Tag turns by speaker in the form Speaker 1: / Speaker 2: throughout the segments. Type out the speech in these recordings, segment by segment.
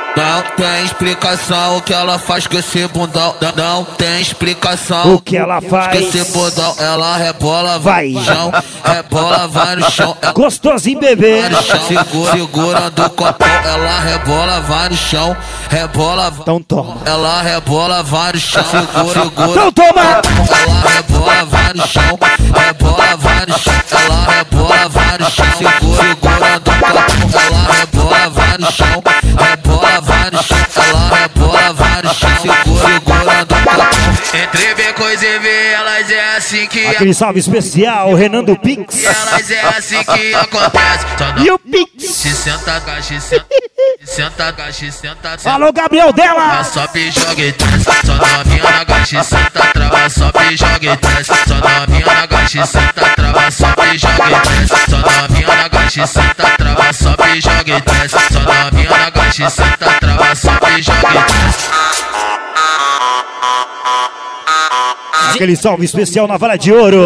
Speaker 1: Não tem explicação o que ela faz com esse bundão. Não tem explicação
Speaker 2: o que ela faz
Speaker 1: com esse bundão. Ela rebola, vai no chão. Rebola, vai no chão.
Speaker 2: Gostosinho, bebê.
Speaker 1: Segurando o copão. Ela rebola, vai no chão. Rebola,
Speaker 2: então toma.
Speaker 1: Ela rebola, vai no chão. Segura.
Speaker 2: Então toma.
Speaker 1: Ela rebola, vai no chão. Rebola, vai no chão. Ela rebola, vai no chão. Segurando o copão. Ela rebola, vai no chão. Rebola, vai no chão. Ela rebola, vai no chão. Segurando o copão. Entre Becos e V, elas é assim que
Speaker 2: aquele salve especial, Renan do Pix.
Speaker 1: Elas é assim que acontece.
Speaker 2: E o Pix?
Speaker 1: Se senta, senta.
Speaker 2: Alô, Gabriel dela.
Speaker 1: Sobe, joga e desce. Só novinha na gacha, senta, trava, sobe, joga e desce. Só novinha na gacha, senta, trava, sobe, joga e desce. Só novinha na gacha, senta, trava, sobe, joga e desce. Só novinha na gacha, senta, trava, sobe, joga e desce.
Speaker 2: Aquele salve especial na Vara de Ouro.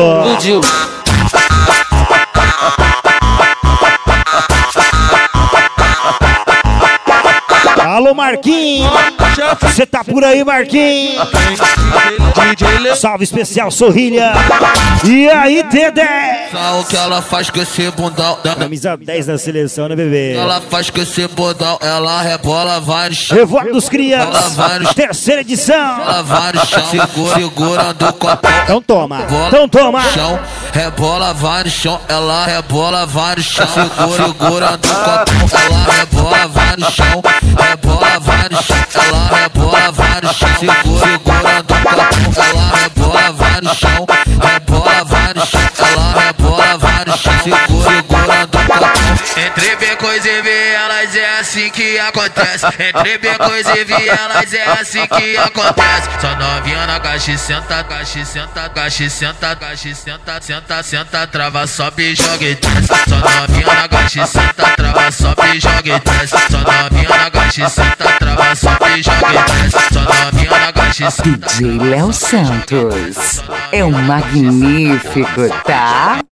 Speaker 2: Alô, Marquinhos. Você tá por aí, Marquinhos? Salve especial, Sorrilha. E aí, Dedé?
Speaker 1: O que ela faz com esse bundão?
Speaker 2: Camisa 10 da seleção, né, bebê?
Speaker 1: Ela faz com esse bundão. Ela rebola, vai no chão.
Speaker 2: Revoada dos Crias. Terceira edição.
Speaker 1: Ela vai no chão. Segurando o copão.
Speaker 2: Então toma. Então toma.
Speaker 1: Chão. Rebola, vai no chão. Ela rebola, vai no chão. Segurando o copão. Ela rebola, vai no chão. Rebola, vai no chão. Ela rebola, vai no chão. Segurando o copão. Ela rebola, vai no chão. Rebola, vai no chão. Ela rebola, vai no chão. Segurando o copão. Entre Becos e V, elas é assim que acontece. Entre Becos e V, elas é assim que acontece. Só novinha na gacha, senta, senta, trava, sobe, joga e desce. Só novinha na gacha, senta, trava, sobe, joga e desce. Só novinha na gacha, senta, trava, sobe, joga e desce. Só novinha na gacha, senta.
Speaker 3: DJ Léo Santos é um magnífico, tá?